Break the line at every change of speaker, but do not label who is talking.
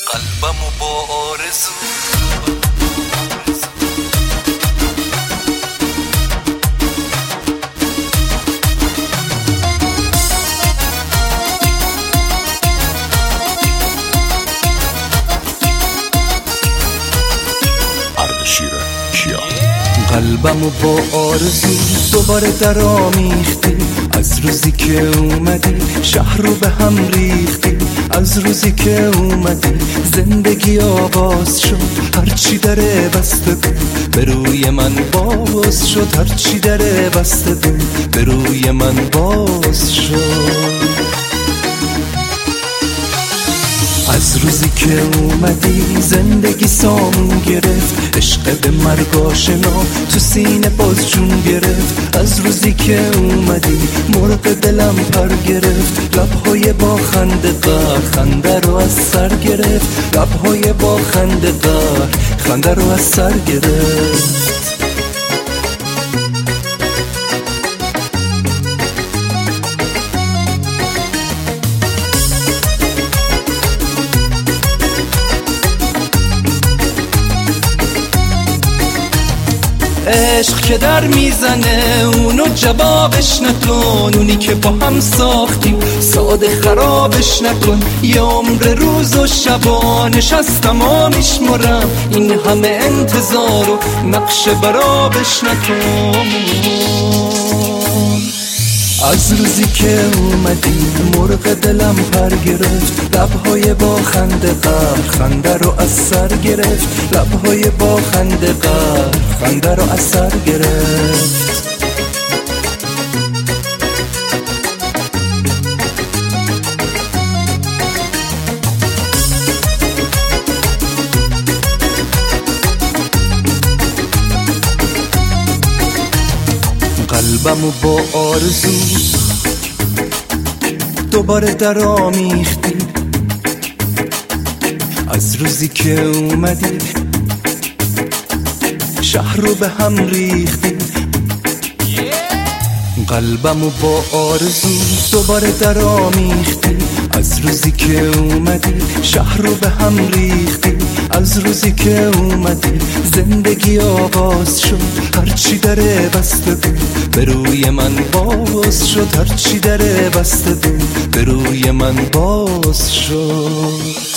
قلبمو با آرزو قلبمو با آرزو دوباره در آمیختی، از روزی که اومدی شهر رو به هم ریختی، از روزی که اومدی زندگی آغاز شد، هرچی دره بسته بود به روی من باز شد، هرچی دره بسته بود به روی من باز شد. از روزی که اومدی زندگی سامون گرفت، عشق به مرگ آشنا تو سینه باز جون گرفت، از روزی که اومدی مرغ دلم پر گرفت، لبهای با خنده قهر خنده رو از سر گرفت، لبهای با خنده قهر خنده رو از سر گرفت. عشق که در میزنه اونو جوابش نکن، اونی که با هم ساختیم ساده خرابش نکن، یه عمر روز و شبا نشستم و میشمرم این همه انتظار و نقش برابش نکن. از روزی که اومدی مرغ دلم پر گرفت، لبهای با خنده قهر خنده رو از سر گرفت، لبهای با خنده قهر خنده رو از سر گرفت. قلبمو با آرزو دوباره در آمیختی، از روزی که اومدی شهر رو به هم ریختی. قلبمو با آرزو دوباره در آمیختی، از روزی که اومدی شهر رو به هم ریختی، از روزی که اومدی زندگی آغاز شد، هرچی دره بسته بود به روی من باز شد، هرچی دره بسته بود به روی من باز شد.